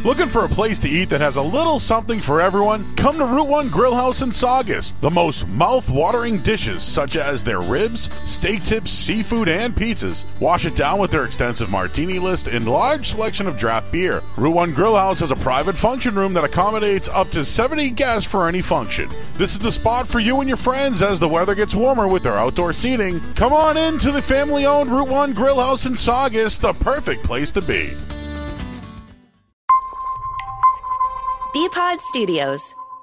Looking for a place to eat that has a little something for everyone? Come to Route 1 Grill House in Saugus. The most mouth-watering dishes, such as their ribs, steak tips, seafood, and pizzas. Wash it down with their extensive martini list and large selection of draft beer. Route 1 Grill House has a private function room that accommodates up to 70 guests for any function. This is the spot for you and your friends as the weather gets warmer with their outdoor seating. Come on in to the family-owned Route 1 Grill House in Saugus, the perfect place to be. Bpod Studios.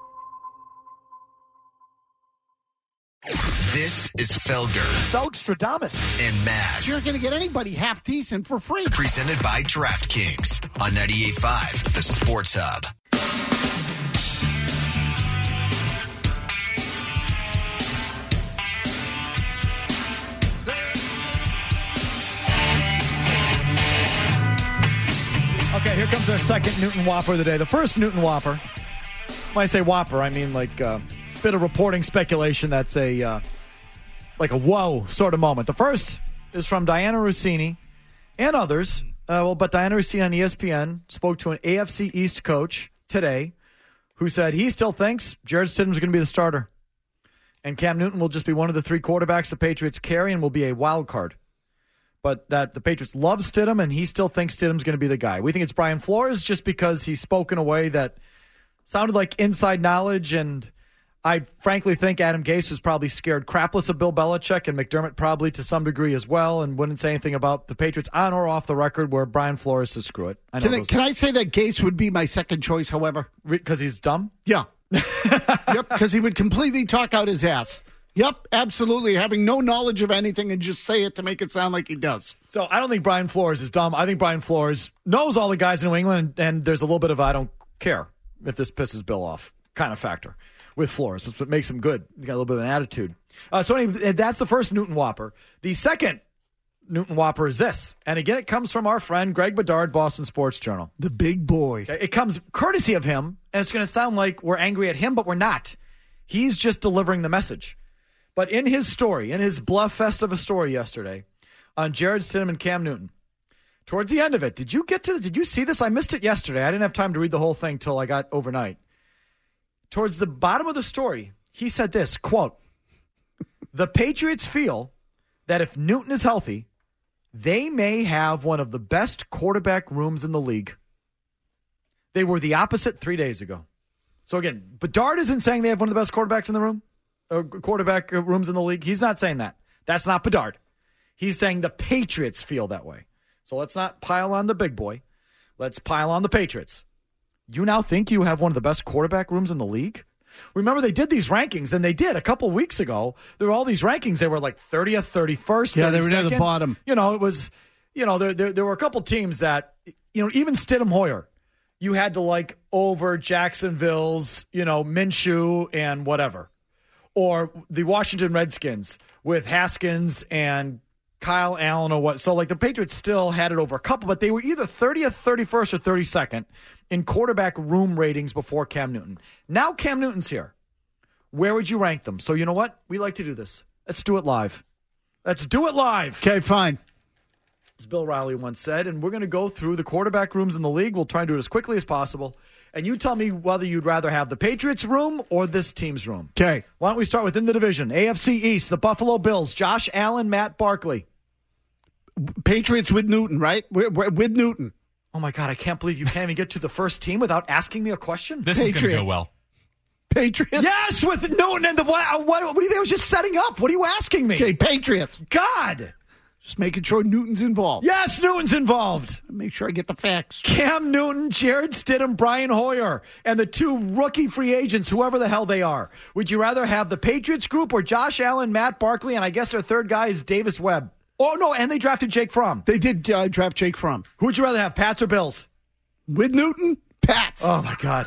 This is Felger Felgstradamus and Maz. You're not going to get anybody half decent for free. Presented by DraftKings on 98.5, the Sports Hub. Okay, here comes our second Newton Whopper of the day. The first Newton Whopper. When I say Whopper, I mean like a bit of reporting speculation that's like a whoa sort of moment. The first is from Diana Rossini and others. But Diana Rossini on ESPN spoke to an AFC East coach today who said he still thinks Jarrett Stidham's going to be the starter. And Cam Newton will just be one of the three quarterbacks the Patriots carry and will be a wild card. But that the Patriots love Stidham, and he still thinks Stidham's going to be the guy. We think it's Brian Flores just because he spoke in a way that sounded like inside knowledge, and I frankly think Adam Gase was probably scared crapless of Bill Belichick, and McDermott probably to some degree as well, and wouldn't say anything about the Patriots on or off the record where Brian Flores says screw it. Can I say that Gase would be my second choice, however? Because he's dumb? Yeah. Yep, because he would completely talk out his ass. Yep, absolutely. Having no knowledge of anything and just say it to make it sound like he does. So I don't think Brian Flores is dumb. I think Brian Flores knows all the guys in New England, and there's a little bit of I don't care if this pisses Bill off kind of factor with Flores. That's what makes him good. He's got a little bit of an attitude. So anyway, that's the first Newton Whopper. The second Newton Whopper is this. And again, it comes from our friend Greg Bedard, Boston Sports Journal. The big boy. Okay, it comes courtesy of him, and it's going to sound like we're angry at him, but we're not. He's just delivering the message. But in his story, in his bluff fest of a story yesterday on Jarrett Stidham and Cam Newton, towards the end of it, did you see this? I missed it yesterday. I didn't have time to read the whole thing till I got overnight. Towards the bottom of the story, he said this, quote, "The Patriots feel that if Newton is healthy, they may have one of the best quarterback rooms in the league." They were the opposite 3 days ago. So again, Bedard isn't saying they have one of the best quarterbacks in the room. Quarterback rooms in the league. He's not saying that. That's not Bedard. He's saying the Patriots feel that way. So let's not pile on the big boy. Let's pile on the Patriots. You now think you have one of the best quarterback rooms in the league? Remember, they did these rankings, and they did a couple weeks ago. There were all these rankings. They were like 30th, 31st. Yeah, they were near the bottom. You know, it was, you know, there were a couple teams that, you know, even Stidham Hoyer, you had to like over Jacksonville's, you know, Minshew and whatever. Or the Washington Redskins with Haskins and Kyle Allen or what. So, like, the Patriots still had it over a couple, but they were either 30th, 31st, or 32nd in quarterback room ratings before Cam Newton. Now Cam Newton's here. Where would you rank them? So, you know what? We like to do this. Let's do it live. Let's do it live. Okay, fine. As Bill Riley once said, and we're going to go through the quarterback rooms in the league. We'll try and do it as quickly as possible. And you tell me whether you'd rather have the Patriots room or this team's room. Okay. Why don't we start within the division? AFC East, the Buffalo Bills, Josh Allen, Matt Barkley. Patriots with Newton, right? With Newton. Oh, my God, I can't believe you can't even get to the first team without asking me a question. This is going to go well. Patriots? Yes, with Newton and the what do you think I was just setting up? What are you asking me? Okay, Patriots. God. Just making sure Newton's involved. Yes, Newton's involved. Make sure I get the facts. Cam Newton, Jarrett Stidham, Brian Hoyer, and the two rookie free agents, whoever the hell they are. Would you rather have the Patriots group or Josh Allen, Matt Barkley, and I guess their third guy is Davis Webb? Oh, no, and they drafted Jake Fromm. They did draft Jake Fromm. Who would you rather have, Pats or Bills? With Newton, Pats. Oh, my God.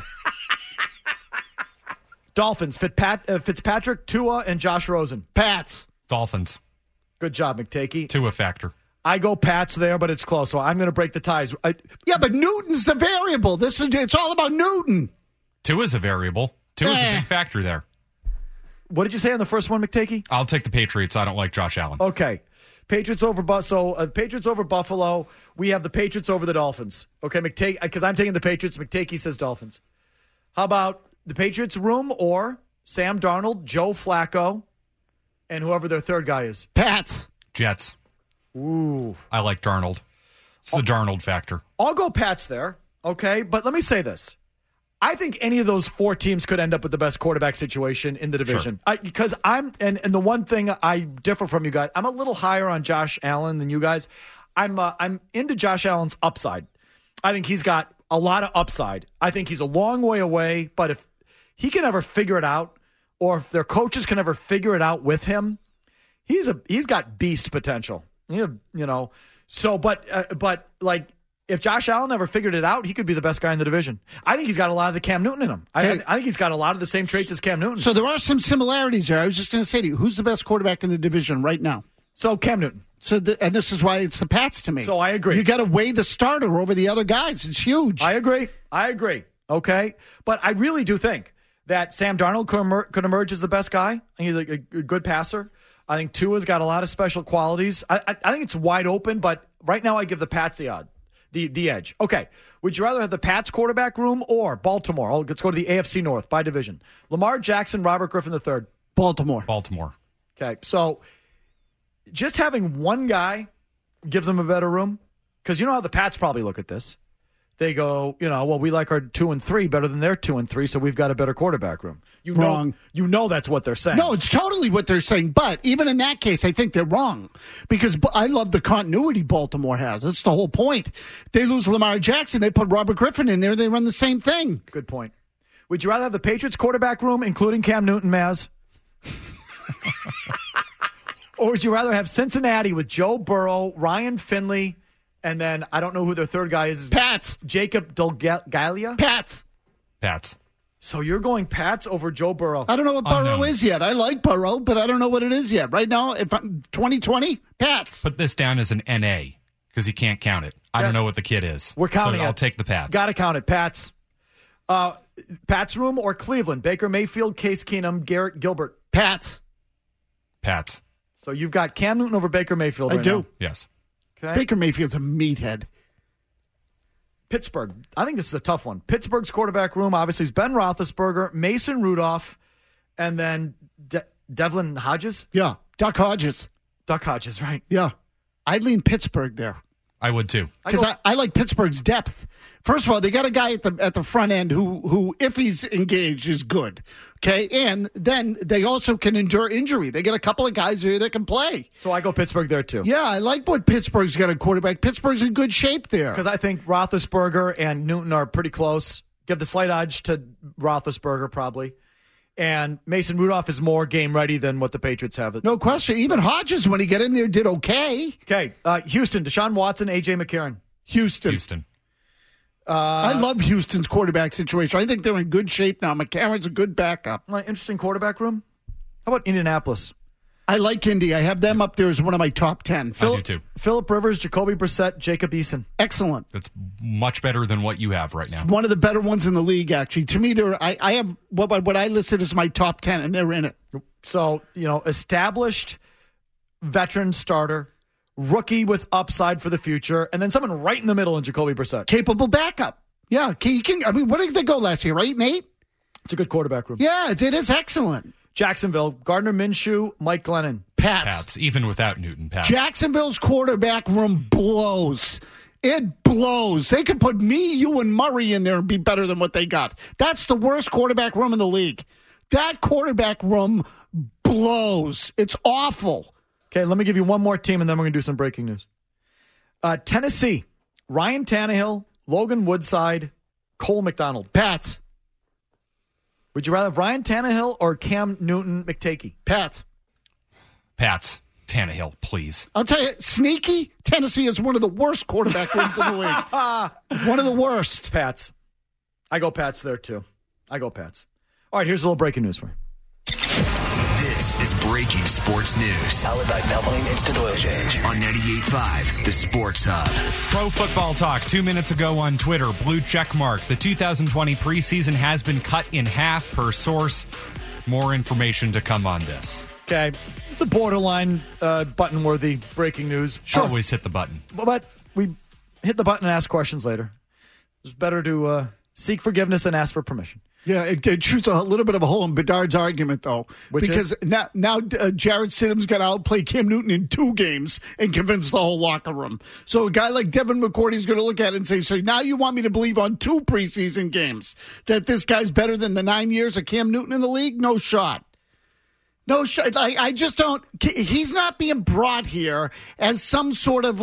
Dolphins, Fitzpatrick, Tua, and Josh Rosen. Pats. Dolphins. Good job, McTakey. Tua factor. I go Pats there, but it's close, so I'm going to break the ties. Yeah, but Newton's the variable. It's all about Newton. Tua's a variable. Tua's a big factor there. What did you say on the first one, McTakey? I'll take the Patriots. I don't like Josh Allen. Okay. Patriots over Patriots over Buffalo. We have the Patriots over the Dolphins. Okay, because I'm taking the Patriots. McTakey says Dolphins. How about the Patriots room or Sam Darnold, Joe Flacco, and whoever their third guy is? Pats. Jets. Ooh. I like Darnold. It's the Darnold factor. I'll go Pats there, okay? But let me say this. I think any of those 4 teams could end up with the best quarterback situation in the division. Sure. Because and the one thing I differ from you guys, I'm a little higher on Josh Allen than you guys. I'm into Josh Allen's upside. I think he's got a lot of upside. I think he's a long way away, but if he can ever figure it out, or if their coaches can ever figure it out with him, he's got beast potential. You know. So, but like, if Josh Allen ever figured it out, he could be the best guy in the division. I think he's got a lot of the Cam Newton in him. I think he's got a lot of the same traits as Cam Newton. So there are some similarities there. I was just going to say to you, who's the best quarterback in the division right now? So Cam Newton. And this is why it's the Pats to me. So I agree. You got to weigh the starter over the other guys. It's huge. I agree. Okay, but I really do think that Sam Darnold could emerge as the best guy. He's a good passer. I think Tua's got a lot of special qualities. I think it's wide open, but right now I give the Pats the edge. Okay, would you rather have the Pats quarterback room or Baltimore? Let's go to the AFC North by division. Lamar Jackson, Robert Griffin III. Baltimore. Okay, so just having one guy gives them a better room, because you know how the Pats probably look at this. They go, well, we like our 2 and 3 better than their 2 and 3, so we've got a better quarterback room. Wrong. You know that's what they're saying. No, it's totally what they're saying. But even in that case, I think they're wrong, because I love the continuity Baltimore has. That's the whole point. They lose Lamar Jackson. They put Robert Griffin in there. They run the same thing. Good point. Would you rather have the Patriots quarterback room, including Cam Newton, Maz? Or would you rather have Cincinnati with Joe Burrow, Ryan Finley, and then I don't know who their third guy is. Pats. Jacob Delgalia? Pats. So you're going Pats over Joe Burrow. I don't know what Burrow is yet. I like Burrow, but I don't know what it is yet. Right now, if I'm 2020, Pats. Put this down as an NA because you can't count it. I don't know what the kid is. We're counting so it. I'll take the Pats. Got to count it. Pats. Pats room or Cleveland? Baker Mayfield, Case Keenum, Garrett Gilbert. Pats. So you've got Cam Newton over Baker Mayfield I right do. now. Yes. Okay. Baker Mayfield's a meathead. Pittsburgh. I think this is a tough one. Pittsburgh's quarterback room, obviously, is Ben Roethlisberger, Mason Rudolph, and then Devlin Hodges? Yeah. Duck Hodges, right? Yeah. I'd lean Pittsburgh there. I would too. Because I like Pittsburgh's depth. First of all, they got a guy at the front end who, if he's engaged, is good. Okay, and then they also can endure injury. They get a couple of guys here that can play. So I go Pittsburgh there too. Yeah, I like what Pittsburgh's got a quarterback. Pittsburgh's in good shape there. Because I think Roethlisberger and Newton are pretty close. Give the slight edge to Roethlisberger probably. And Mason Rudolph is more game ready than what the Patriots have. No question. Even Hodges, when he got in there, did okay. Okay, Houston, Deshaun Watson, A.J. McCarron. Houston. I love Houston's quarterback situation. I think they're in good shape now. McCarron's a good backup. Interesting quarterback room. How about Indianapolis? I like Indy. I have them up there as one of my top 10. I do too. Phillip Rivers, Jacoby Brissett, Jacob Eason. Excellent. That's much better than what you have right now. One of the better ones in the league, actually. To me, I have what I listed as my top 10, and they're in it. So, established veteran starter, rookie with upside for the future, and then someone right in the middle in Jacoby Brissett. Capable backup. Yeah. What did they go last year, 8-8? It's a good quarterback room. Yeah, it is excellent. Jacksonville, Gardner Minshew, Mike Glennon. Pats. Even without Newton. Pats. Jacksonville's quarterback room blows. It blows. They could put me, you, and Murray in there and be better than what they got. That's the worst quarterback room in the league. That quarterback room blows. It's awful. Okay, let me give you one more team, and then we're going to do some breaking news. Tennessee, Ryan Tannehill, Logan Woodside, Cole McDonald. Pats. Would you rather have Ryan Tannehill or Cam Newton McTakey? Pats. Tannehill, please. I'll tell you, sneaky, Tennessee is one of the worst quarterback rooms in the league. One of the worst. Pats. I go Pats there, too. All right, here's a little breaking news for you. This is breaking sports news. Powered by Valvoline Instant Oil Change. On 98.5, the Sports Hub. Pro Football Talk 2 minutes ago on Twitter. Blue check mark. The 2020 preseason has been cut in half per source. More information to come on this. Okay. It's a borderline button-worthy breaking news. Always hit the button. But we hit the button and ask questions later. It's better to seek forgiveness than ask for permission. Yeah, it shoots a little bit of a hole in Bedard's argument, though. Because now Jared Stidham's got to outplay Cam Newton in 2 games and convince the whole locker room. So a guy like Devin McCourty is going to look at it and say, so now you want me to believe on 2 preseason games that this guy's better than the 9 years of Cam Newton in the league? No shot. No shot. I just don't. He's not being brought here as some sort of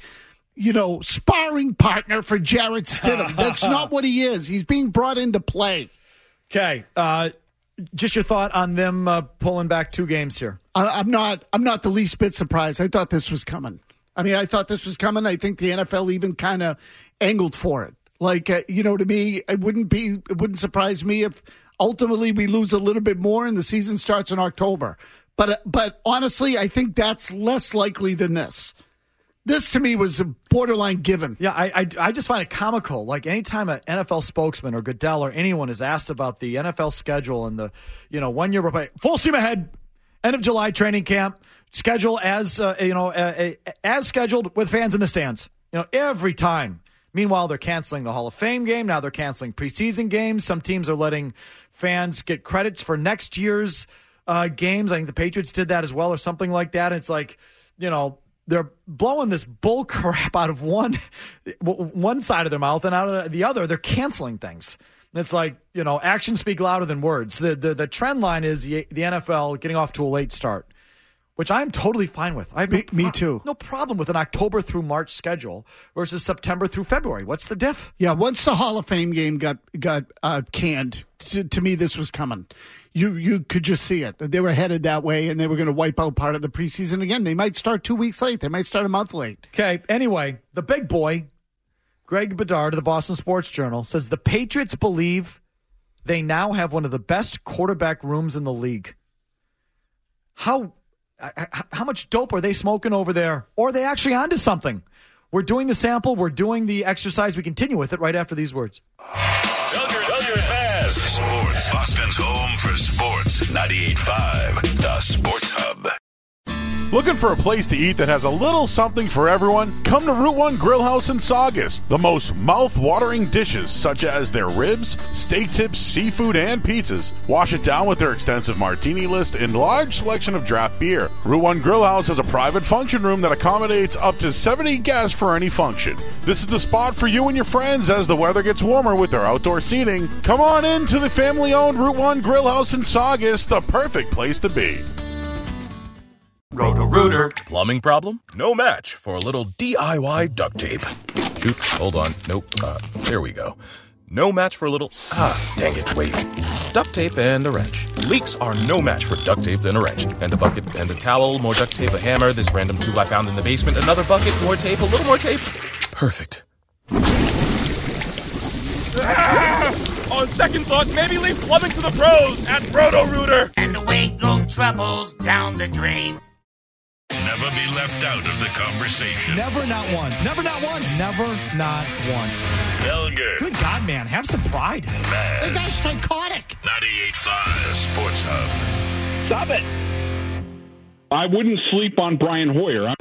sparring partner for Jared Stidham. That's not what he is. He's being brought into play. Okay, just your thought on them pulling back 2 games here. I'm not the least bit surprised. I thought this was coming. I think the NFL even kind of angled for it. To me, it wouldn't surprise me if ultimately we lose a little bit more and the season starts in October. But honestly, I think that's less likely than this. This, to me, was a borderline given. Yeah, I just find it comical. Like, anytime an NFL spokesman or Goodell or anyone is asked about the NFL schedule and the, 1 year, full steam ahead, end of July training camp, schedule as scheduled with fans in the stands. Every time. Meanwhile, they're canceling the Hall of Fame game. Now they're canceling preseason games. Some teams are letting fans get credits for next year's games. I think the Patriots did that as well or something like that. It's like, they're blowing this bull crap out of one side of their mouth, and out of the other, they're canceling things. And it's like, actions speak louder than words. The trend line is the NFL getting off to a late start, which I'm totally fine with. Me too. No problem with an October through March schedule versus September through February. What's the diff? Yeah, once the Hall of Fame game got canned, to me, this was coming. You could just see it. They were headed that way, and they were going to wipe out part of the preseason again. They might start 2 weeks late. They might start a month late. Okay, anyway, the big boy, Greg Bedard of the Boston Sports Journal, says the Patriots believe they now have one of the best quarterback rooms in the league. How much dope are they smoking over there? Or are they actually onto something? We're doing the sample. We're doing the exercise. We continue with it right after these words. Duggar Pass. Sports. Boston's home for sports. 98.5. The Sports Hub. Looking for a place to eat that has a little something for everyone? Come to Route 1 Grill House in Saugus. The most mouth-watering dishes, such as their ribs, steak tips, seafood, and pizzas. Wash it down with their extensive martini list and large selection of draft beer. Route 1 Grill House has a private function room that accommodates up to 70 guests for any function. This is the spot for you and your friends as the weather gets warmer with their outdoor seating. Come on in to the family-owned Route 1 Grill House in Saugus, the perfect place to be. Roto-Rooter. Plumbing problem? No match for a little DIY duct tape. Shoot, hold on. Nope. There we go. No match for a little... dang it, wait. Duct tape and a wrench. Leaks are no match for duct tape and a wrench. And a bucket and a towel, more duct tape, a hammer, this random tool I found in the basement, another bucket, more tape, a little more tape. Perfect. On second thought, maybe leave plumbing to the pros at Roto-Rooter. And away go troubles down the drain. Never be left out of the conversation. Never, not once. Never, not once. Never, not once. Felger. Good God, man. Have some pride. Maz. The guy's psychotic. 98.5 The Sports Hub. Stop it. I wouldn't sleep on Brian Hoyer.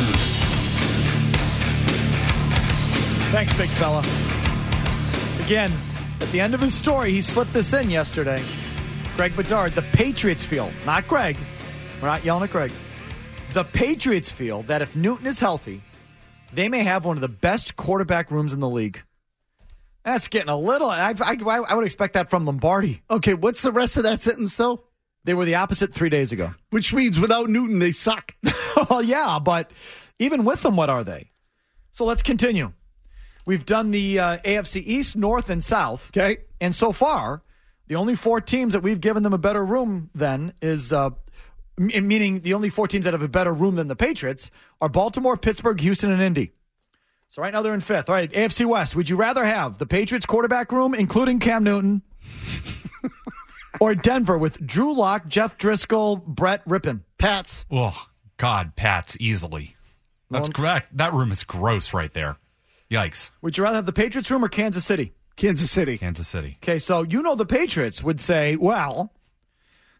Thanks, big fella. Again, at the end of his story, he slipped this in yesterday. Greg Bedard, the Patriots feel, not Greg. We're not yelling at Greg. The Patriots feel that if Newton is healthy, they may have one of the best quarterback rooms in the league. That's getting a little... I would expect that from Lombardi. Okay, what's the rest of that sentence, though? They were the opposite 3 days ago. Which means without Newton, they suck. Well, yeah, but even with them, what are they? So let's continue. We've done the AFC East, North, and South. Okay. And so far, the only 4 teams that we've given them a better room than is... meaning the only 4 teams that have a better room than the Patriots are Baltimore, Pittsburgh, Houston, and Indy. So right now they're in 5th. All right, AFC West. Would you rather have the Patriots quarterback room, including Cam Newton, or Denver with Drew Lock, Jeff Driscoll, Brett Rippon? Pats. Oh, God, Pats, easily. That's correct. That room is gross right there. Yikes. Would you rather have the Patriots room or Kansas City? Kansas City. Kansas City. Okay, so the Patriots would say, well...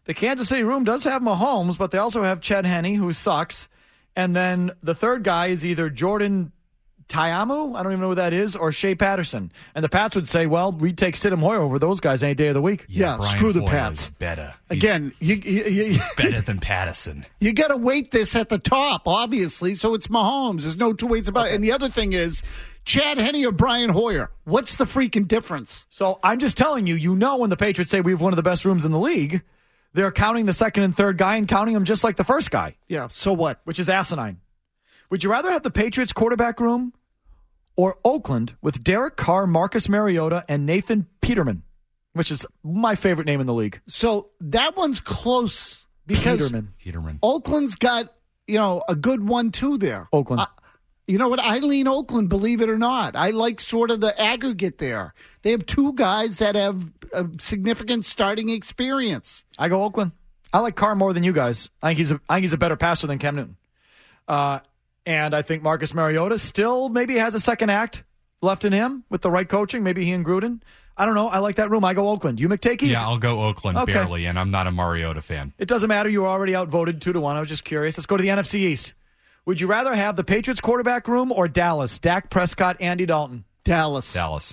The Kansas City room does have Mahomes, but they also have Ched Henne, who sucks. And then the third guy is either Jordan Ta'amu, I don't even know who that is, or Shea Patterson. And the Pats would say, well, we'd take Stidham Hoyer over those guys any day of the week. Yeah, Brian screw the Hoyer Pats. is better. Again, He's better than Patterson. You got to weight this at the top, obviously, so it's Mahomes. There's no two ways about it. And the other thing is, Chad Henne or Brian Hoyer, what's the freaking difference? So I'm just telling you, when the Patriots say we have one of the best rooms in the league, they're counting the second and third guy and counting them just like the first guy. Yeah, so what? Which is asinine. Would you rather have the Patriots quarterback room or Oakland with Derek Carr, Marcus Mariota, and Nathan Peterman, which is my favorite name in the league? So that one's close because Peterman. Oakland's got, a good 1-2 there. Oakland. You know what? I lean Oakland, believe it or not. I like sort of the aggregate there. They have two guys that have a significant starting experience. I go Oakland. I like Carr more than you guys. I think he's a better passer than Cam Newton. And I think Marcus Mariota still maybe has a second act left in him with the right coaching. Maybe he and Gruden. I don't know. I like that room. I go Oakland. You, McTakey? Yeah, I'll go Oakland barely, and I'm not a Mariota fan. It doesn't matter. You were already outvoted 2-1. I was just curious. Let's go to the NFC East. Would you rather have the Patriots quarterback room or Dallas? Dak Prescott, Andy Dalton. Dallas.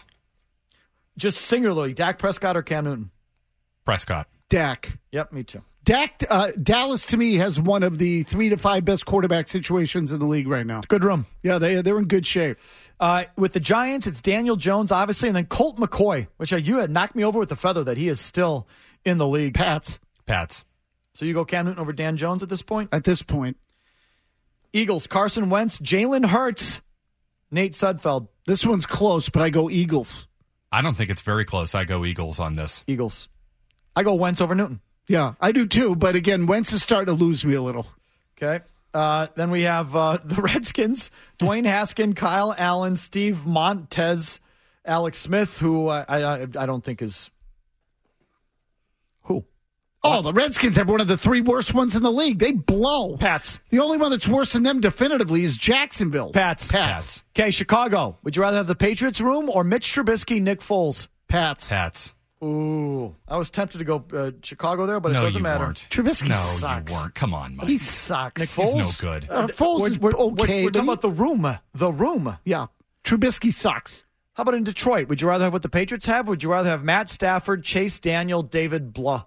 Just singularly, Dak Prescott or Cam Newton? Prescott. Dak. Yep, me too. Dallas, to me, has one of the 3 to 5 best quarterback situations in the league right now. Good room. Yeah, they're in good shape. With the Giants, it's Daniel Jones, obviously, and then Colt McCoy, which you had knocked me over with a feather that he is still in the league. Pats. So you go Cam Newton over Dan Jones at this point? At this point. Eagles, Carson Wentz, Jalen Hurts, Nate Sudfeld. This one's close, but I go Eagles. I don't think it's very close. I go Eagles on this. Eagles. I go Wentz over Newton. Yeah, I do too, but again, Wentz is starting to lose me a little. Okay. Then we have the Redskins, Dwayne Haskin, Kyle Allen, Steve Montez, Alex Smith, who I don't think is... Who? Oh, the Redskins have one of the 3 worst ones in the league. They blow. Pats. The only one that's worse than them definitively is Jacksonville. Pats. Okay, Chicago. Would you rather have the Patriots room or Mitch Trubisky, Nick Foles? Pats. Ooh. I was tempted to go Chicago there, but it doesn't matter. Weren't. Trubisky sucks. You weren't. Come on, Mike. He sucks. Nick Foles? He's no good. Foles is okay. We're talking about the room. The room. Yeah. Trubisky sucks. How about in Detroit? Would you rather have what the Patriots have? Would you rather have Matt Stafford, Chase Daniel, David Blah?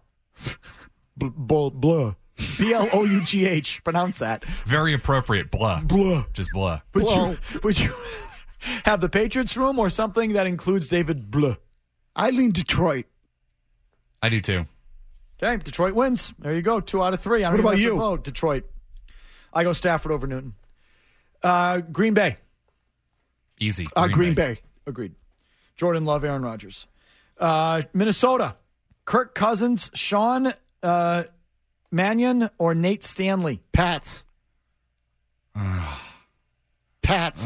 Blah. B-L-O-U-G-H. Pronounce that. Very appropriate. Blah. Just blah. Would you have the Patriots room or something that includes David Blah? I lean Detroit. I do too. Okay, Detroit wins. There you go. 2 out of 3. I don't what about even have you? to vote. Detroit. I go Stafford over Newton. Green Bay. Easy. Green Bay. Agreed. Jordan Love, Aaron Rodgers. Minnesota. Kirk Cousins, Sean Mannion, or Nate Stanley? Pats. Pats.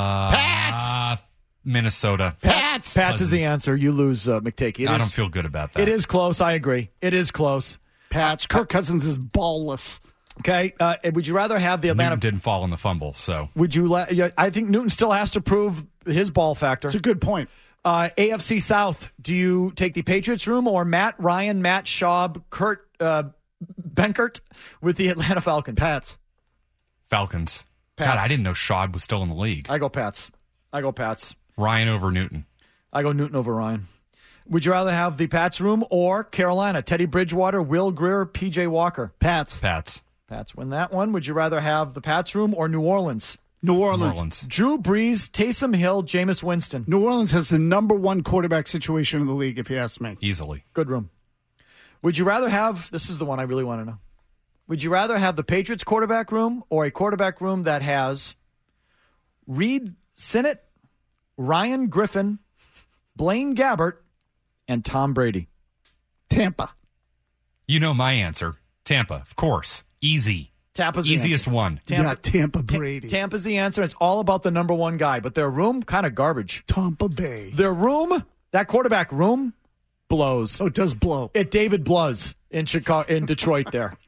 Minnesota. Pats. Pats is the answer. You lose, McTakey. I don't feel good about that. It is close. I agree. It is close. Pats. Kirk Cousins is ballless. Okay. Would you rather have the Atlanta... Newton didn't fall in the fumble, so... Would you... I think Newton still has to prove his ball factor. It's a good point. AFC South, do you take the Patriots room or Matt Ryan, Matt Schaub, Kurt Benkert with the Atlanta Falcons? Pats. Falcons. Pats. God, I didn't know Schaub was still in the league. I go Pats. Ryan over Newton. I go Newton over Ryan. Would you rather have the Pats room or Carolina? Teddy Bridgewater, Will Grier, P.J. Walker? Pats. Pats win that one. Would you rather have the Pats room or New Orleans? New Orleans. Drew Brees, Taysom Hill, Jameis Winston. New Orleans has the number 1 quarterback situation in the league, if you ask me. Easily. Good room. Would you rather have, this is the one I really want to know. Would you rather have the Patriots quarterback room or a quarterback room that has Reed Sinnett, Ryan Griffin, Blaine Gabbert, and Tom Brady? Tampa. You know my answer. Tampa, of course. Easy. Tampa's the easiest answer. one. Tampa Brady. Tampa's the answer. It's all about the number 1 guy, but their room, kind of garbage. Tampa Bay. Their room, that quarterback room, blows. Oh, it does blow. It David blows in Chicago, in Detroit there.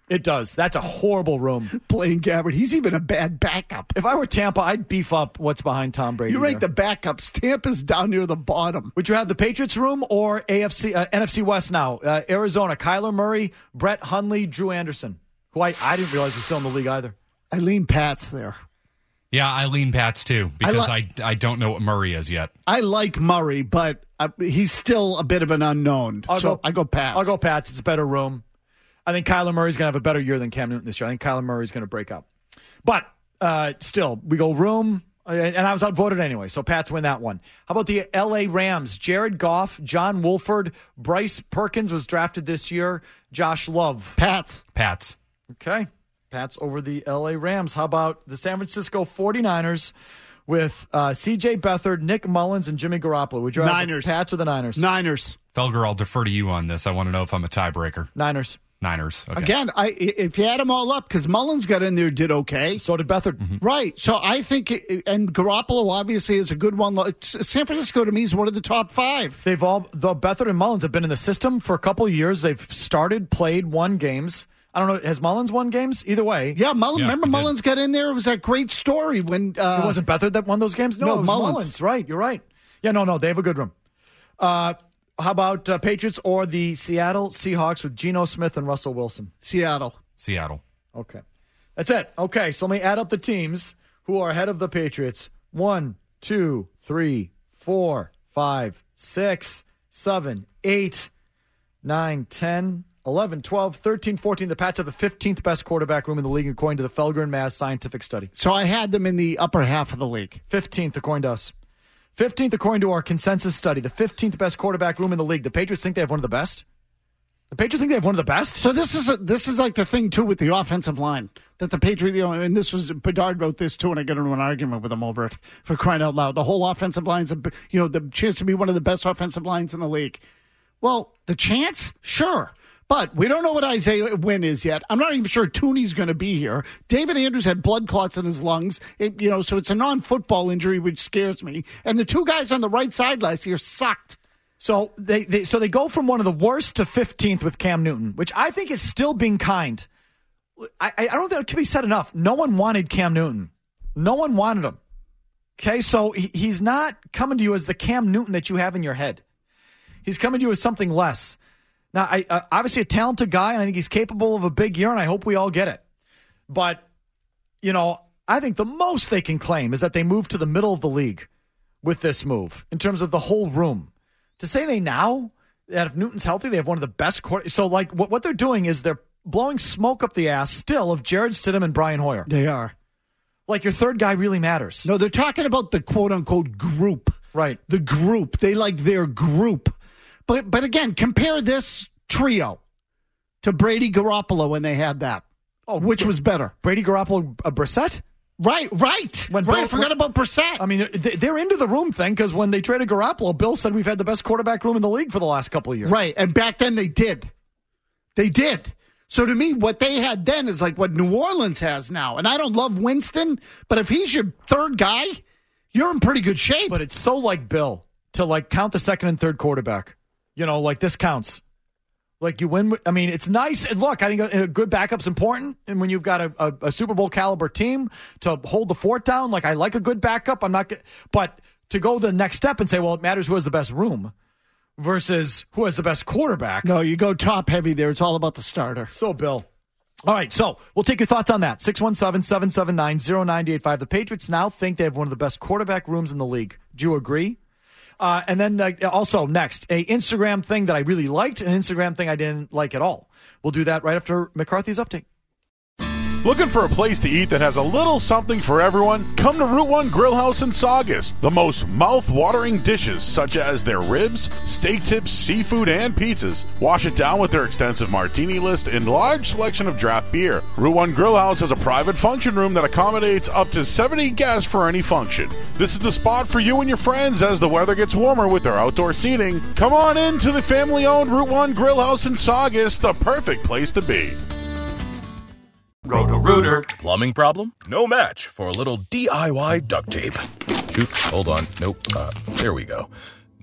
It does. That's a horrible room. Blaine Gabbert, he's even a bad backup. If I were Tampa, I'd beef up what's behind Tom Brady. You rank there. the backups. Tampa's down near the bottom. Would you have the Patriots room or NFC West now? Arizona, Kyler Murray, Brett Hundley, Drew Anderson, who I didn't realize was still in the league either. I lean Pats there. Yeah, I lean Pats too because I don't know what Murray is yet. I like Murray, but he's still a bit of an unknown. I go Pats. I'll go Pats. It's a better room. I think Kyler Murray's going to have a better year than Cam Newton this year. I think Kyler Murray's going to break up. But still, we go room, and I was outvoted anyway, so Pats win that one. How about the L.A. Rams? Jared Goff, John Wolford, Bryce Perkins was drafted this year, Josh Love. Pats. Okay. Pats over the L.A. Rams. How about the San Francisco 49ers with C.J. Beathard, Nick Mullins, and Jimmy Garoppolo? Would you rather the Pats or the Niners? Niners. Felger, I'll defer to you on this. I want to know if I'm a tiebreaker. Niners. Okay. Again, if you add them all up, because Mullins got in there, did okay. So did Beathard. Mm-hmm. Right. So I think, and Garoppolo obviously is a good one. San Francisco to me is one of the top 5. The Beathard and Mullins have been in the system for a couple of years. They've started, played, won games. I don't know. Has Mullins won games? Either way. Yeah, remember Mullins got in there? It was that great story when... it wasn't Beathard that won those games? No, it was Mullins. Right, you're right. Yeah, no, they have a good room. How about Patriots or the Seattle Seahawks with Geno Smith and Russell Wilson? Seattle. Okay. That's it. Okay, so let me add up the teams who are ahead of the Patriots. 1, 2, 3, 4, 5, 6, 7, 8, 9, 10, 11, 12, 13, 14. The Pats have the 15th best quarterback room in the league according to the Felger and Mazz scientific study. So I had them in the upper half of the league. 15th according to us. 15th according to our consensus study. The 15th best quarterback room in the league. The Patriots think they have one of the best? The Patriots think they have one of the best? So this is like the thing, too, with the offensive line. That the Patriots, and this was, Bedard wrote this, too, and I got into an argument with him over it, for crying out loud. The whole offensive line's, the chance to be one of the best offensive lines in the league. Well, the chance? Sure. But we don't know what Isaiah Wynn is yet. I'm not even sure Tooney's going to be here. David Andrews had blood clots in his lungs, so it's a non-football injury, which scares me. And the 2 guys on the right side last year sucked. So they go from one of the worst to 15th with Cam Newton, which I think is still being kind. I don't think it can be said enough. No one wanted Cam Newton. No one wanted him. Okay, so he's not coming to you as the Cam Newton that you have in your head. He's coming to you as something less. Now, obviously a talented guy, and I think he's capable of a big year, and I hope we all get it. But, I think the most they can claim is that they moved to the middle of the league with this move in terms of the whole room. To say that if Newton's healthy, they have one of the best quarterbacks. So, what they're doing is they're blowing smoke up the ass still of Jared Stidham and Brian Hoyer. They are. Like, your third guy really matters. No, they're talking about the quote-unquote group. Right. The group. They like their group. But again, compare this trio to Brady Garoppolo when they had that. Oh, which was better? Brady Garoppolo, Brissett? Right. I forgot about Brissett. I mean, they're into the room thing because when they traded Garoppolo, Bill said we've had the best quarterback room in the league for the last couple of years. Right, and back then they did. So to me, what they had then is like what New Orleans has now. And I don't love Winston, but if he's your third guy, you're in pretty good shape. But it's so like Bill to count the second and third quarterback. This counts. You win. I mean, it's nice. And look, I think a good backup's important. And when you've got a Super Bowl caliber team to hold the fort down, I like a good backup. But to go the next step and say, well, it matters who has the best room versus who has the best quarterback. No, you go top heavy there. It's all about the starter. So, Bill. All right, so we'll take your thoughts on that. 617-779-0985. The Patriots now think they have one of the best quarterback rooms in the league. Do you agree? And then also next, a Instagram thing that I really liked, an Instagram thing I didn't like at all. We'll do that right after McCarthy's update. Looking for a place to eat that has a little something for everyone? Come to Route 1 Grill House in Saugus. The most mouth-watering dishes, such as their ribs, steak tips, seafood, and pizzas. Wash it down with their extensive martini list and large selection of draft beer. Route 1 Grill House has a private function room that accommodates up to 70 guests for any function. This is the spot for you and your friends as the weather gets warmer with their outdoor seating. Come on in to the family-owned Route 1 Grill House in Saugus, the perfect place to be. Roto-Rooter. Plumbing problem? No match for a little DIY duct tape. Shoot, hold on. Nope. There we go.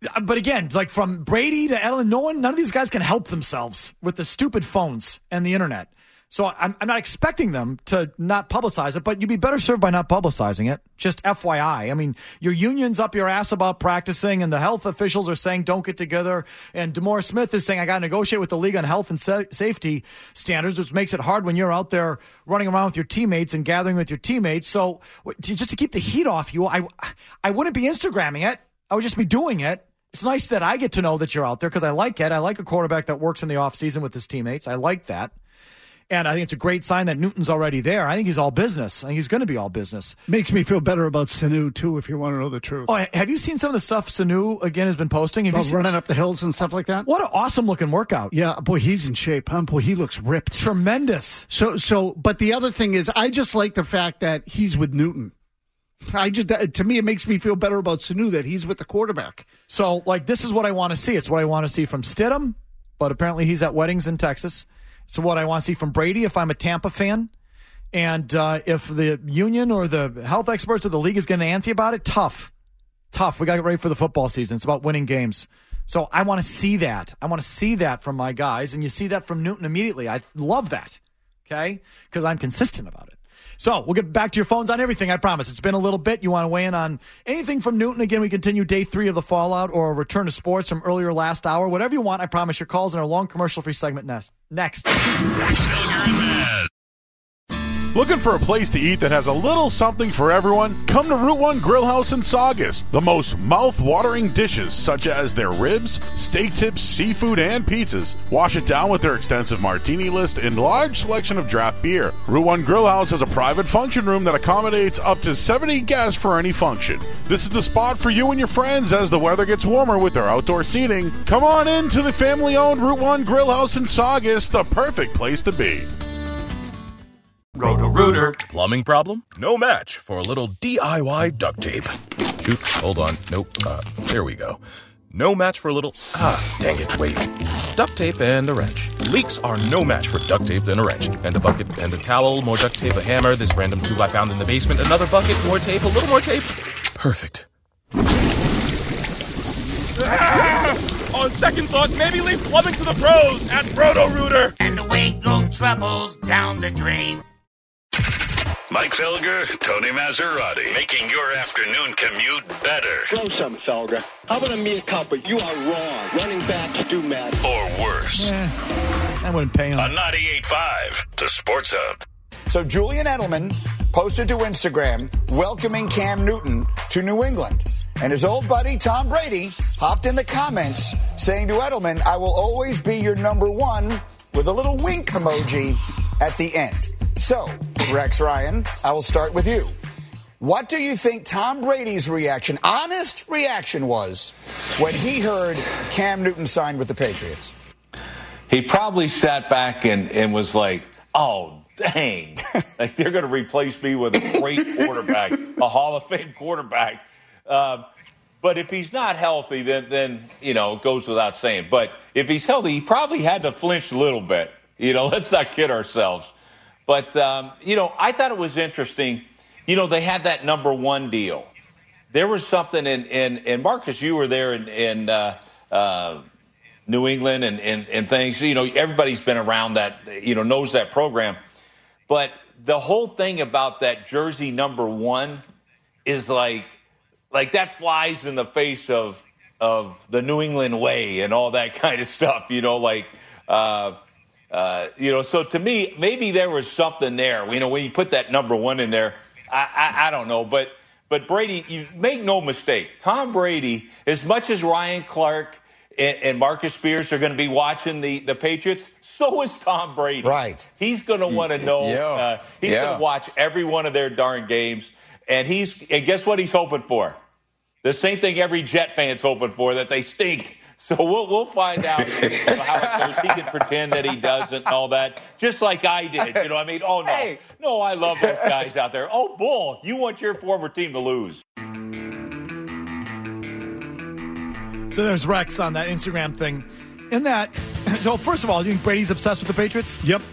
But again, like from Brady to Edelman, none of these guys can help themselves with the stupid phones and the internet. So I'm not expecting them to not publicize it, but you'd be better served by not publicizing it. Just FYI. I mean, your union's up your ass about practicing, and the health officials are saying don't get together. And DeMaurice Smith is saying I got to negotiate with the league on health and safety standards, which makes it hard when you're out there running around with your teammates and gathering with your teammates. So just to keep the heat off you, I wouldn't be Instagramming it. I would just be doing it. It's nice that I get to know that you're out there because I like it. I like a quarterback that works in the offseason with his teammates. I like that. And I think it's a great sign that Newton's already there. I think he's all business. I think he's going to be all business. Makes me feel better about Sanu, too, if you want to know the truth. Oh, have you seen some of the stuff Sanu, again, has been posting? Running up the hills and stuff like that? What an awesome-looking workout. Yeah, boy, he's in shape, huh? Boy, he looks ripped. Tremendous. But the other thing is, I just like the fact that he's with Newton. To me, it makes me feel better about Sanu that he's with the quarterback. So, this is what I want to see. It's what I want to see from Stidham, but apparently he's at weddings in Texas. So what I want to see from Brady if I'm a Tampa fan. And if the union or the health experts or the league is getting antsy about it, tough. We got to get ready for the football season. It's about winning games. So I want to see that. I want to see that from my guys. And you see that from Newton immediately. I love that, okay, because I'm consistent about it. So we'll get back to your phones on everything, I promise. It's been a little bit. You want to weigh in on anything from Newton? Again, we continue day 3 of the fallout or a return to sports from earlier last hour. Whatever you want, I promise. Your calls in our long commercial-free segment next. Looking for a place to eat that has a little something for everyone? Come to Route 1 Grill House in Saugus. The most mouth-watering dishes, such as their ribs, steak tips, seafood, and pizzas. Wash it down with their extensive martini list and large selection of draft beer. Route 1 Grill House has a private function room that accommodates up to 70 guests for any function. This is the spot for you and your friends as the weather gets warmer with their outdoor seating. Come on in to the family-owned Route 1 Grill House in Saugus, the perfect place to be. Roto-Rooter. Plumbing problem? No match for a little DIY duct tape. Shoot, hold on. Nope. There we go. No match for a little... dang it, wait. Duct tape and a wrench. Leaks are no match for duct tape and a wrench. And a bucket and a towel, more duct tape, a hammer, this random tool I found in the basement, another bucket, more tape, a little more tape. Perfect. On second thought, maybe leave plumbing to the pros at Roto-Rooter. And away go troubles down the drain. Mike Felger, Tony Maserati, making your afternoon commute better. Throw some, Felger. How about a mea culpa? You are wrong. Running backs do matter. Or worse. I wouldn't pay him. On 98.5, the Sports Hub. So Julian Edelman posted to Instagram welcoming Cam Newton to New England. And his old buddy Tom Brady hopped in the comments saying to Edelman, I will always be your number one, with a little wink emoji at the end. So, Rex Ryan, I will start with you. What do you think Tom Brady's reaction, honest reaction, was when he heard Cam Newton signed with the Patriots? He probably sat back and was like, oh, dang. Like, they're going to replace me with a great quarterback, a Hall of Fame quarterback. But if he's not healthy, then it goes without saying. But if he's healthy, he probably had to flinch a little bit. Let's not kid ourselves. But, I thought it was interesting. They had that number one deal. There was something and Marcus, you were there in New England and things. Everybody's been around that, knows that program. But the whole thing about that jersey number one is like that flies in the face of the New England way and all that kind of stuff, so to me, maybe there was something there. When you put that number one in there, I don't know. But Brady, you make no mistake. Tom Brady, as much as Ryan Clark and Marcus Spears are going to be watching the Patriots, so is Tom Brady. Right. He's going to want to know. He's going to watch every one of their darn games. And guess what he's hoping for? The same thing every Jet fan's hoping for, that they stink. So we'll find out how it goes. He can pretend that he doesn't and all that, just like I did. Oh, no. Hey. No, I love those guys out there. Oh, bull, you want your former team to lose. So there's Rex on that Instagram thing. So first of all, you think Brady's obsessed with the Patriots? Yep.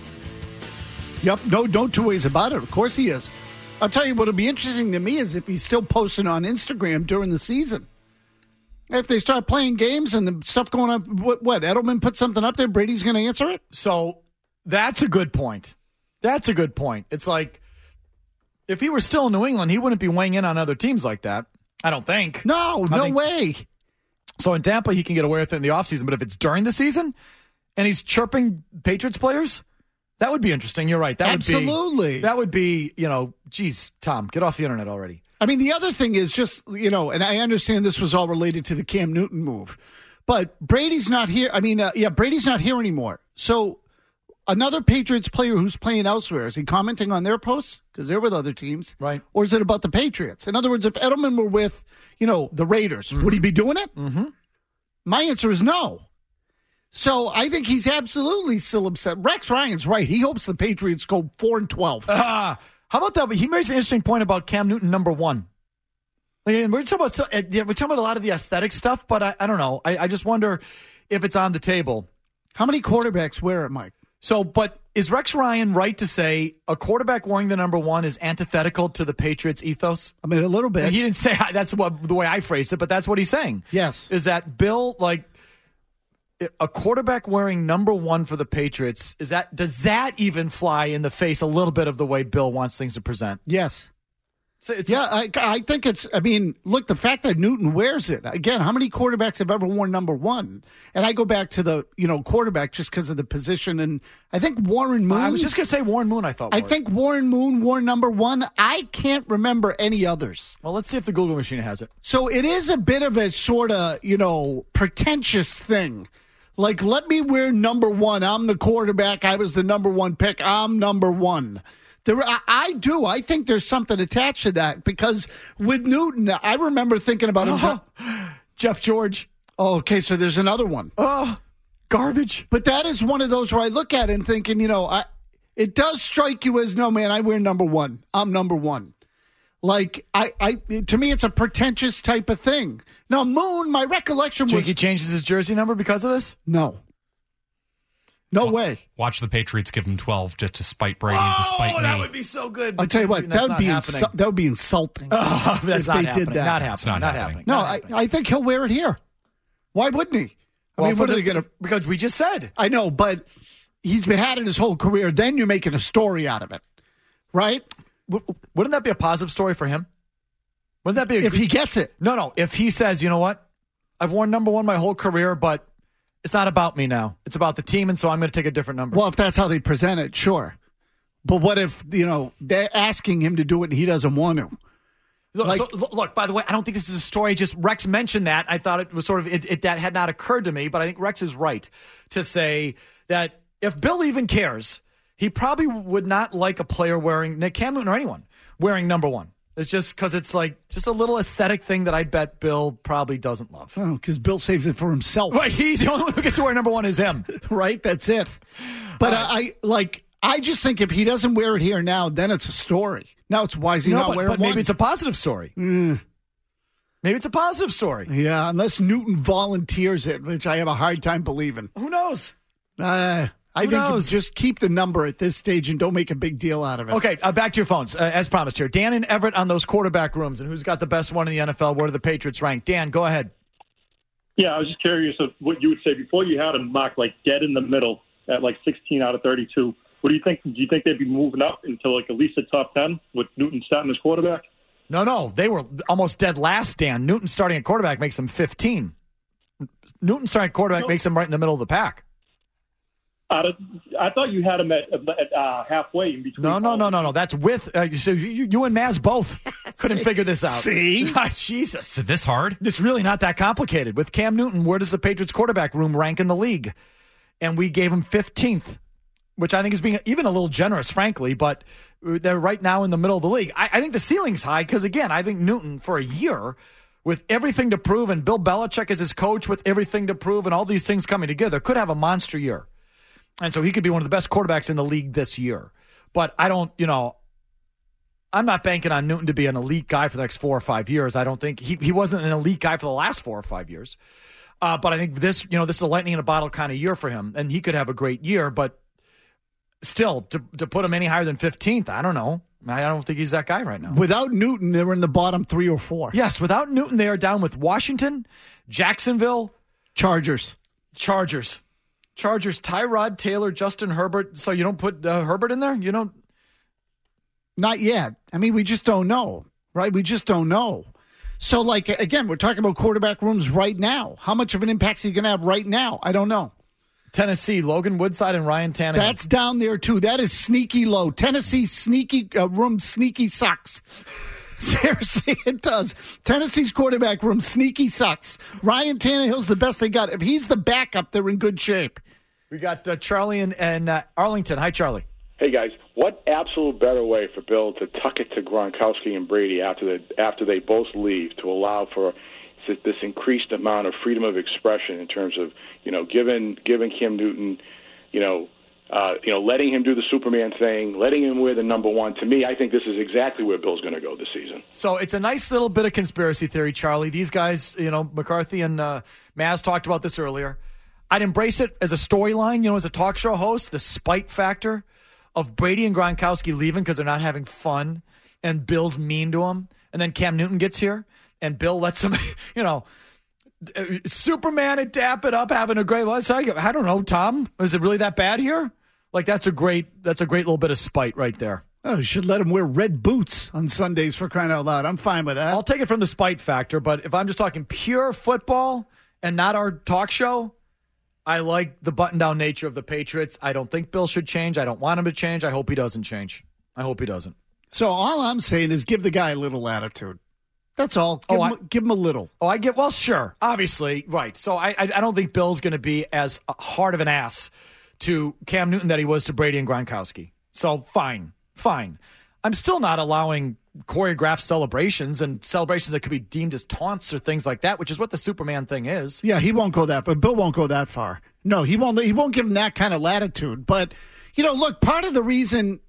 No two ways about it. Of course he is. I'll tell you what'll be interesting to me is if he's still posting on Instagram during the season. If they start playing games and the stuff going on, what Edelman put something up there, Brady's going to answer it? So that's a good point. That's a good point. It's like if he were still in New England, he wouldn't be weighing in on other teams like that. I don't think. No way. So in Tampa, he can get away with it in the offseason. But if it's during the season and he's chirping Patriots players, that would be interesting. You're right. Absolutely. That would be, geez, Tom, get off the internet already. I mean, the other thing is just, and I understand this was all related to the Cam Newton move, but Brady's not here. I mean, Brady's not here anymore. So another Patriots player who's playing elsewhere, is he commenting on their posts? Because they're with other teams. Right. Or is it about the Patriots? In other words, if Edelman were with, the Raiders, would he be doing it? Mm-hmm. My answer is no. So I think he's absolutely still upset. Rex Ryan's right. He hopes the Patriots go 4-12. How about that? He makes an interesting point about Cam Newton, number one. We're talking about a lot of the aesthetic stuff, but I don't know. I just wonder if it's on the table. How many quarterbacks wear it, Mike? So, but is Rex Ryan right to say a quarterback wearing the number one is antithetical to the Patriots' ethos? I mean, a little bit. And he didn't say that's the way I phrased it, but that's what he's saying. Yes. Is that Bill, a quarterback wearing number one for the Patriots, does that even fly in the face a little bit of the way Bill wants things to present? Yes. So I think look, the fact that Newton wears it, again, how many quarterbacks have ever worn number one? And I go back to the, quarterback just because of the position. And I think Warren Moon. I was just going to say Warren Moon, I thought. I think Warren Moon wore number one. I can't remember any others. Well, let's see if the Google machine has it. So it is a bit of a sort of, pretentious thing. Like, let me wear number one. I'm the quarterback. I was the number one pick. I'm number one. I think there's something attached to that because with Newton, I remember thinking about him. Jeff George. Oh, okay, so there's another one. Garbage. But that is one of those where I look at it and thinking, it does strike you as, no, man, I wear number one. I'm number one. Like, to me, it's a pretentious type of thing. Now, Moon, my recollection was... He changes his jersey number because of this? No. No way. Watch the Patriots give him 12 just to spite Brady and to spite me. That would be so good. I'll tell you what, that would be insulting. Oh, that's if not they happening. did that. It's not happening. No, I think he'll wear it here. Why wouldn't he? What are they going to... Because we just said. I know, but he's had it his whole career. Then you're making a story out of it, right? Wouldn't that be a positive story for him? Wouldn't that be if he gets it? No. If he says, you know what, I've worn number one my whole career, but it's not about me now. It's about the team, and so I'm going to take a different number. Well, if that's how they present it, sure. But what if they're asking him to do it and he doesn't want to? Look, by the way, I don't think this is a story. Just Rex mentioned that. I thought it was sort of that had not occurred to me, but I think Rex is right to say that if Bill even cares, he probably would not like a player wearing Cam Newton or anyone wearing number one. It's just because it's just a little aesthetic thing that I bet Bill probably doesn't love. Oh, because Bill saves it for himself. Right, he's the only one who gets to wear number one is him. Right, that's it. But I just think if he doesn't wear it here now, then it's a story. Now it's why is he not wearing but one? Maybe it's a positive story. Maybe it's a positive story. Yeah, unless Newton volunteers it, which I have a hard time believing. Who knows? I think just keep the number at this stage and don't make a big deal out of it. Okay, back to your phones, as promised here. Dan and Everett on those quarterback rooms, and who's got the best one in the NFL? Where do the Patriots rank? Dan, go ahead. Yeah, I was just curious of what you would say before you had him mocked dead in the middle at 16 out of 32. What do you think? Do you think they'd be moving up into at least the top 10 with Newton starting as quarterback? No, they were almost dead last, Dan. Newton starting at quarterback makes them 15. Newton starting at quarterback makes them right in the middle of the pack. I thought you had him at halfway in between. No. That's with so you and Maz both couldn't figure this out. See? Jesus. Is this hard? It's really not that complicated. With Cam Newton, where does the Patriots quarterback room rank in the league? And we gave him 15th, which I think is being even a little generous, frankly, but they're right now in the middle of the league. I think the ceiling's high because, again, I think Newton for a year with everything to prove and Bill Belichick as his coach with everything to prove and all these things coming together could have a monster year. And so he could be one of the best quarterbacks in the league this year. But I don't, I'm not banking on Newton to be an elite guy for the next 4 or 5 years. I don't think he wasn't an elite guy for the last 4 or 5 years. But I think this is a lightning in a bottle kind of year for him. And he could have a great year, but still to put him any higher than 15th, I don't know. I don't think he's that guy right now. Without Newton, they're in the bottom 3 or 4. Yes, without Newton, they are down with Washington, Jacksonville, Chargers, Tyrod Taylor, Justin Herbert. So you don't put Herbert in there? You don't? Not yet. I mean, we just don't know, right? We just don't know. So, like, again, we're talking about quarterback rooms right now. How much of an impact is he going to have right now? I don't know. Tennessee, Logan Woodside and Ryan Tannehill. That's down there, too. That is sneaky low. Tennessee sneaky room sneaky sucks. Seriously, it does. Tennessee's quarterback room sneaky sucks. Ryan Tannehill's the best they got. If he's the backup, they're in good shape. We got Charlie and Arlington. Hi, Charlie. Hey, guys. What absolute better way for Bill to tuck it to Gronkowski and Brady after they both leave to allow for this increased amount of freedom of expression in terms of, giving Cam Newton, letting him do the Superman thing, letting him wear the number 1. To me, I think this is exactly where Bill's going to go this season. So it's a nice little bit of conspiracy theory, Charlie. These guys, McCarthy and Maz talked about this earlier. I'd embrace it as a storyline, as a talk show host, the spite factor of Brady and Gronkowski leaving because they're not having fun and Bill's mean to him. And then Cam Newton gets here and Bill lets him, Superman and dap it up, having a great life. I don't know, Tom. Is it really that bad here? Like, that's a great little bit of spite right there. Oh, you should let him wear red boots on Sundays for crying out loud. I'm fine with that. I'll take it from the spite factor, but if I'm just talking pure football and not our talk show, I like the button-down nature of the Patriots. I don't think Bill should change. I don't want him to change. I hope he doesn't change. I hope he doesn't. So all I'm saying is give the guy a little attitude. That's all. Give him a little. Well, sure. Obviously, right. So I don't think Bill's going to be as hard of an ass to Cam Newton that he was to Brady and Gronkowski. So fine. I'm still not allowing choreographed celebrations and celebrations that could be deemed as taunts or things like that, which is what the Superman thing is. Yeah, he won't go that far. Bill won't go that far. No, he won't give him that kind of latitude. But, look, part of the reason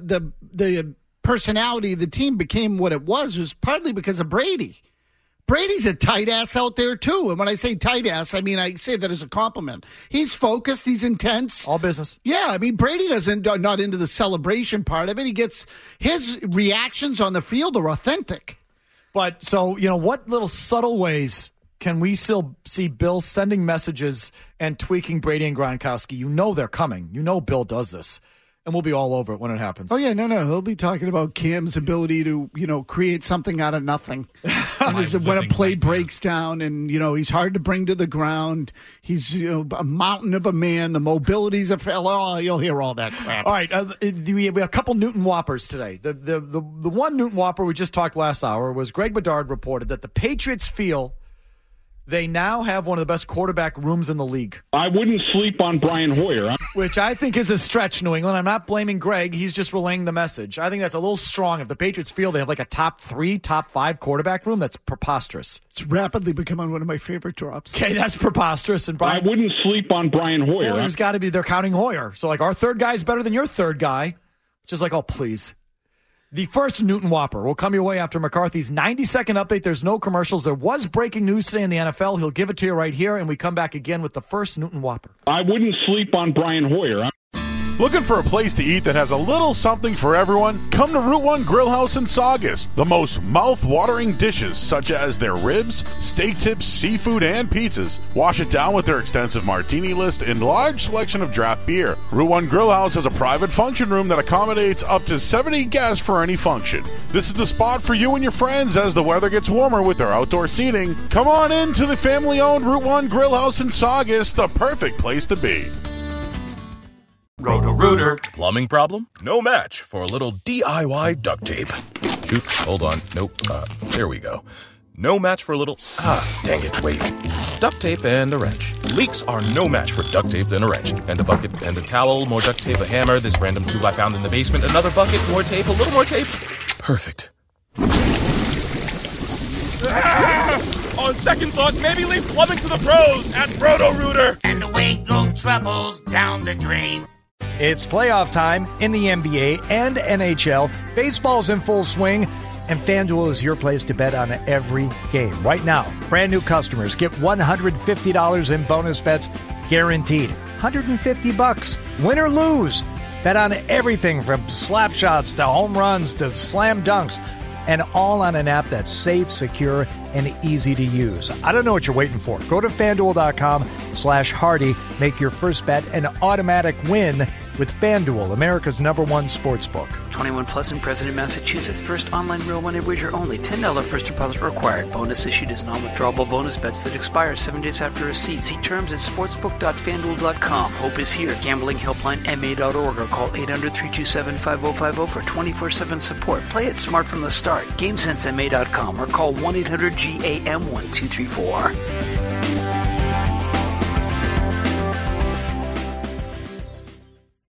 the personality of the team became what it was partly because of Brady. Brady's a tight ass out there, too. And when I say tight ass, I mean, I say that as a compliment. He's focused. He's intense. All business. Yeah, I mean, Brady not into the celebration part of it. He gets his reactions on the field are authentic. But so, what little subtle ways can we still see Bill sending messages and tweaking Brady and Gronkowski? They're coming. Bill does this. And we'll be all over it when it happens. Oh, yeah, no. He'll be talking about Cam's ability to, create something out of nothing. When a play breaks down and, he's hard to bring to the ground. He's, a mountain of a man. The mobility's a fellow. Oh, you'll hear all that crap. All right. We have a couple Newton Whoppers today. The one Newton Whopper we just talked last hour was Greg Bedard reported that the Patriots feel they now have one of the best quarterback rooms in the league. I wouldn't sleep on Brian Hoyer. Which I think is a stretch, New England. I'm not blaming Greg. He's just relaying the message. I think that's a little strong. If the Patriots feel they have like a top 3, top 5 quarterback room, that's preposterous. It's rapidly becoming one of my favorite drops. Okay, that's preposterous. And I wouldn't sleep on Brian Hoyer. Hoyer's got to be, they're counting Hoyer. So like our third guy is better than your third guy. Which is like, oh, please. The first Newton Whopper will come your way after McCarthy's 90-second update. There's no commercials. There was breaking news today in the NFL. He'll give it to you right here, and we come back again with the first Newton Whopper. I wouldn't sleep on Brian Hoyer. Looking for a place to eat that has a little something for everyone? Come to Route 1 Grill House in Saugus. The most mouth-watering dishes, such as their ribs, steak tips, seafood, and pizzas. Wash it down with their extensive martini list and large selection of draft beer. Route 1 Grill House has a private function room that accommodates up to 70 guests for any function. This is the spot for you and your friends as the weather gets warmer with their outdoor seating. Come on in to the family-owned Route 1 Grill House in Saugus, the perfect place to be. Roto-Rooter. Plumbing problem? No match for a little DIY duct tape. Shoot, hold on. Nope. There we go. No match for a little... dang it, wait. Duct tape and a wrench. Leaks are no match for duct tape and a wrench. And a bucket and a towel, more duct tape, a hammer, this random tool I found in the basement, another bucket, more tape, a little more tape. Perfect. On second thought, maybe leave plumbing to the pros at Roto-Rooter. And away go troubles down the drain. It's playoff time in the NBA and NHL. Baseball's in full swing, and FanDuel is your place to bet on every game. Right now, brand new customers get $150 in bonus bets guaranteed. $150. Win or lose, Bet on everything from slap shots to home runs to slam dunks, and all on an app that's safe, secure, and easy to use. I don't know what you're waiting for. Go to FanDuel.com/Hardy. Make your first bet an automatic win with FanDuel, America's #1 sportsbook. 21 plus in President, Massachusetts. First online real money wager only. $10 first deposit required. Bonus issued as non-withdrawable bonus bets that expire 7 days after receipt. See terms at sportsbook.fanduel.com. Hope is here. Gambling helpline MA.org or call 800-327-5050 for 24/7 support. Play it smart from the start. GameSenseMA.com or call 1-800-GAM-1234.